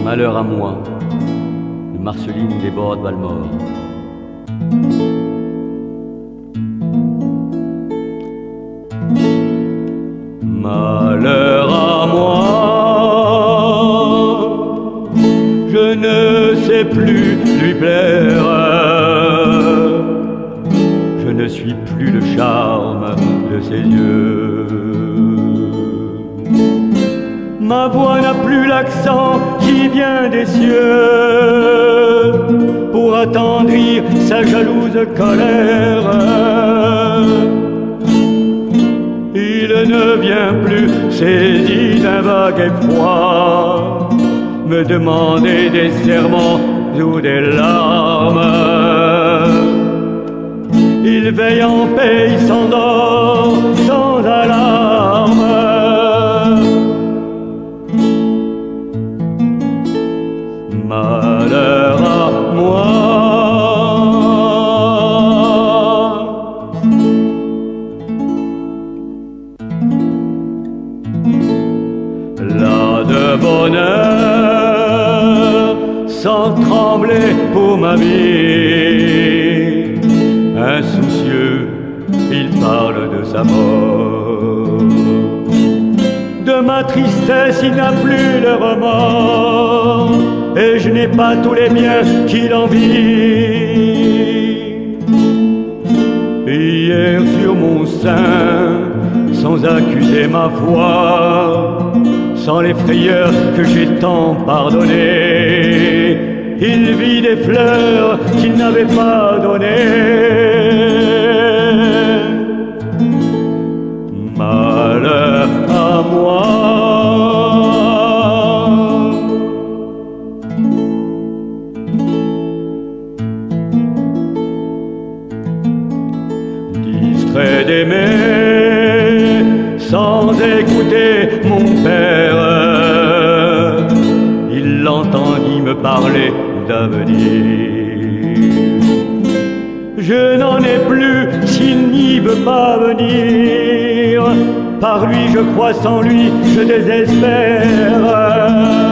Malheur à moi, de Marceline Desbordes-Valmore. Malheur à moi, je ne sais plus lui plaire. Je ne suis plus le charme de ses yeux. Ma voix n'a plus l'accent qui vient des cieux pour attendrir sa jalouse colère. Il ne vient plus saisi d'un vague effroi me demander des serments ou des larmes. Il veille en paix, il s'endort sans alarme. Malheur à moi, là de bonheur, sans trembler pour ma vie, insoucieux, il parle de sa mort. De ma tristesse, il n'a plus le remords, et je n'ai pas tous les biens qu'il envie. Hier sur mon sein, sans accuser ma foi, sans les frayeurs que j'ai tant pardonnées, il vit des fleurs qu'il n'avait pas données. Malheur à moi, distrait d'aimer sans écouter mon père, il l'entendit me parler d'avenir. Je n'en ai plus s'il n'y veut pas venir, par lui je crois, sans lui je désespère.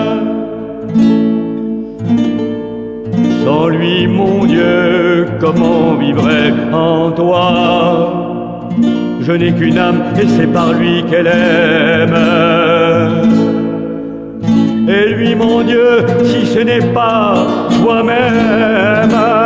Sans lui, mon Dieu, comment vivrais en toi? Je n'ai qu'une âme et c'est par lui qu'elle aime. Et lui, mon Dieu, si ce n'est pas toi-même.